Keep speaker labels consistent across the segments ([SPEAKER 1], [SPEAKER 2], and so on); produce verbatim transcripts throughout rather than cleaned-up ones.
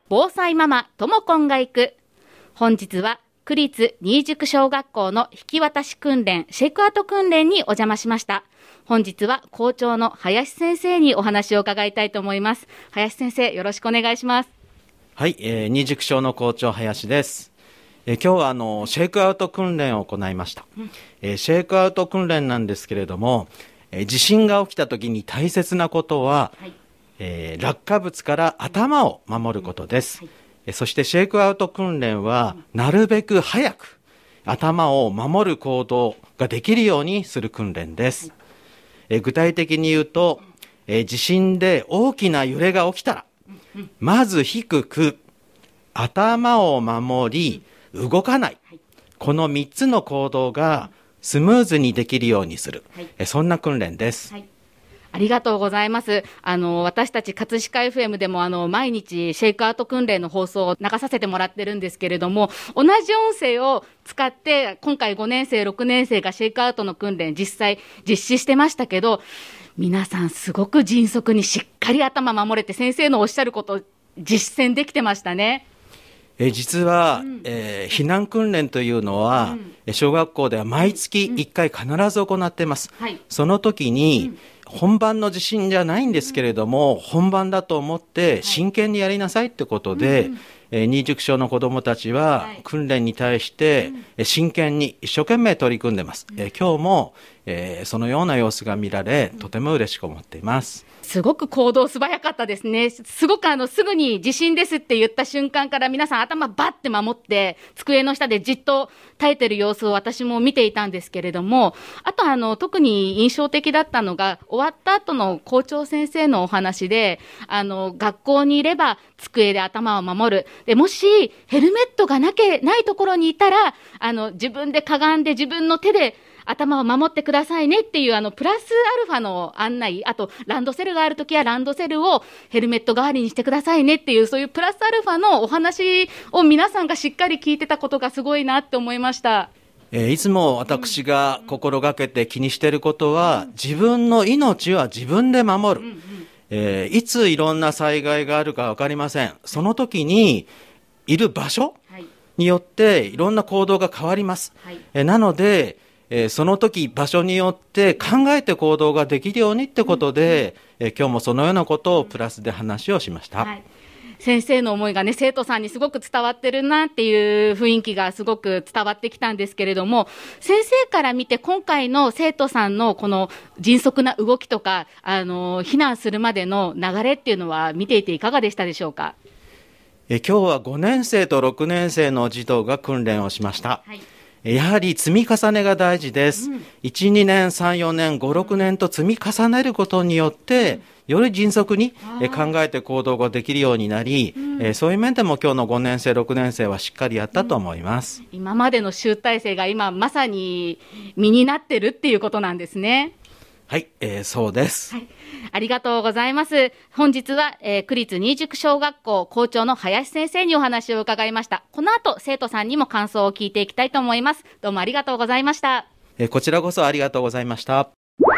[SPEAKER 1] 防災ママともこんが行く。本日は区立新宿小学校の引き渡し訓練、シェイクアウト訓練にお邪魔しました。本日は校長の林先生にお話を伺いたいと思います。林先生、よろしくお願いします。
[SPEAKER 2] はい、えー、新宿小の校長林です。えー、今日はあのシェイクアウト訓練を行いました。うんえー、シェイクアウト訓練なんですけれども、えー、地震が起きた時に大切なことは、はいえー、落下物から頭を守ることです。うんはいそしてシェイクアウト訓練はなるべく早く頭を守る行動ができるようにする訓練です。え具体的に言うと、え地震で大きな揺れが起きたら、まず低く頭を守り動かない。このみっつの行動がスムーズにできるようにする。えそんな訓練です。
[SPEAKER 1] はいありがとうございます。あの、私たち葛飾 エフエム でもあの、毎日シェイクアウト訓練の放送を流させてもらってるんですけれども、同じ音声を使って、今回ごねん生、ろくねん生がシェイクアウトの訓練実際実施してましたけど、皆さんすごく迅速にしっかり頭守れて、先生のおっしゃることを実践できてましたね。
[SPEAKER 2] え実は、うんえー、避難訓練というのは、うん、小学校では毎月いっかい必ず行っています。うんはい、その時に、うん本番の地震じゃないんですけれども、うん、本番だと思って真剣にやりなさいってことで、はいえー、新宿小の子どもたちは訓練に対して真剣に一生懸命取り組んでます。うんえー、今日も、えー、そのような様子が見られ、とても嬉しく思っています。
[SPEAKER 1] すごく行動素早かったですね。すごくあのすぐに地震ですって言った瞬間から皆さん頭バッて守って机の下でじっと耐えてる様子を私も見ていたんですけれども、あとあの特に印象的だったのが終わった後の校長先生のお話で、あの学校にいれば机で頭を守る。でもしヘルメットがなけないところにいたらあの自分でかがんで自分の手で頭を守ってくださいねっていうあのプラスアルファの案内、あとランドセルがあるときはランドセルをヘルメット代わりにしてくださいねっていうそういうプラスアルファのお話を皆さんがしっかり聞いてたことがすごいなって思いました。
[SPEAKER 2] えー、いつも私が心がけて気にしていることは、自分の命は自分で守る、うんうんえー、いついろんな災害があるか分かりません。その時にいる場所によっていろんな行動が変わります、はいえー、なのでえー、その時場所によって考えて行動ができるようにってことで、うんうんえー、今日もそのようなことをプラスで話をしました、はい、
[SPEAKER 1] 先生の思いがね生徒さんにすごく伝わってるなっていう雰囲気がすごく伝わってきたんですけれども、先生から見て今回の生徒さんのこの迅速な動きとかあの避難するまでの流れっていうのは見ていていかがでしたでしょうか。
[SPEAKER 2] えー、今日はごねん生とろくねん生の児童が訓練をしました、はいやはり積み重ねが大事です、うん、いち、にねん、さん、よねん、ご、ろくねんと積み重ねることによって、うん、より迅速に考えて行動ができるようになり、うん、そういう面でも今日のごねん生、ろくねん生はしっかりやったと思います、
[SPEAKER 1] うん、今までの集大成が今まさに身になってるっていうことなんですね。
[SPEAKER 2] はい、えー、そうです、はい、
[SPEAKER 1] ありがとうございます。本日は、えー、区立新宿小学校校長の林先生にお話を伺いました。この後生徒さんにも感想を聞いていきたいと思います。どうもありがとうございました。
[SPEAKER 2] えー、こちらこそありがとうございました。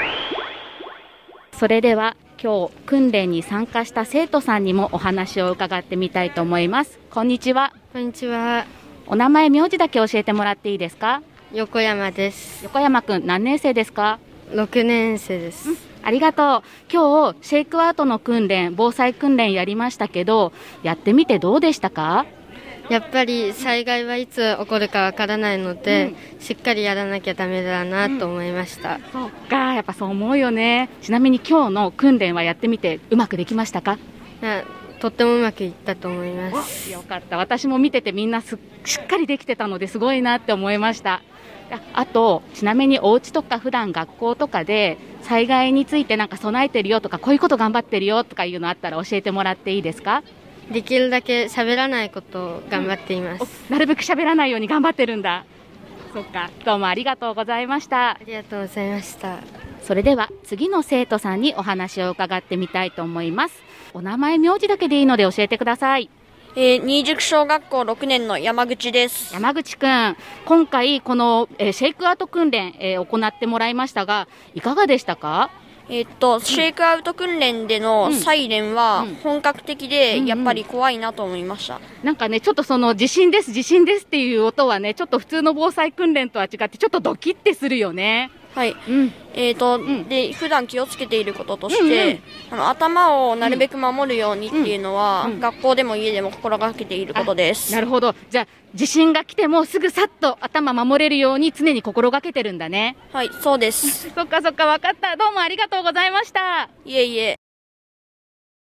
[SPEAKER 1] それでは今日訓練に参加した生徒さんにもお話を伺ってみたいと思います。こんにちは。
[SPEAKER 3] こんにちは。
[SPEAKER 1] お名前名字だけ教えてもらっていいですか。
[SPEAKER 3] 横山です。
[SPEAKER 1] 横山くん何年生ですか。
[SPEAKER 3] ろくねん生です、
[SPEAKER 1] うん、ありがとう。今日シェイクアウトの訓練、防災訓練やりましたけど、やってみてどうでしたか。
[SPEAKER 3] やっぱり災害はいつ起こるかわからないので、うん、しっかりやらなきゃダメだなと思いました、うん、
[SPEAKER 1] そうか、やっぱそう思うよね。ちなみに今日の訓練はやってみてうまくできましたか。
[SPEAKER 3] とってもうまくいったと思います。
[SPEAKER 1] よかった。私も見ててみんなすしっかりできてたのですごいなって思いました。あとちなみにお家とか普段学校とかで災害についてなんか備えてるよとかこういうこと頑張ってるよとかいうのあったら教えてもらっていいですか。
[SPEAKER 3] できるだけ喋らないことを頑張っています、
[SPEAKER 1] うん、なるべく喋らないように頑張ってるんだ。そっか、どうもありがとうございました。
[SPEAKER 3] ありがとうございました。
[SPEAKER 1] それでは次の生徒さんにお話を伺ってみたいと思います。お名前名字だけでいいので教えてください。
[SPEAKER 4] えー、新宿小学校ろくねんの山口です。
[SPEAKER 1] 山口くん、今回この、えー、シェイクアウト訓練、えー、行ってもらいましたがいかがでしたか。
[SPEAKER 4] えっと、シェイクアウト訓練でのサイレンは本格的で、やっぱり怖いなと思いました。
[SPEAKER 1] なんかね、ちょっとその地震です、地震ですっていう音はね、ちょっと普通の防災訓練とは違って、ちょっとドキッてするよね。
[SPEAKER 4] はい。
[SPEAKER 1] うん、
[SPEAKER 4] えっと、
[SPEAKER 1] うん、
[SPEAKER 4] で、普段気をつけていることとして、うんうん、あの頭をなるべく守るようにっていうのは、うんうん、学校でも家でも心がけていることです。
[SPEAKER 1] なるほど。じゃあ、地震が来てもすぐさっと頭守れるように常に心がけてるんだね。
[SPEAKER 4] はい、そうです。
[SPEAKER 1] そっかそっか、分かった。どうもありがとうございました。
[SPEAKER 4] いえいえ。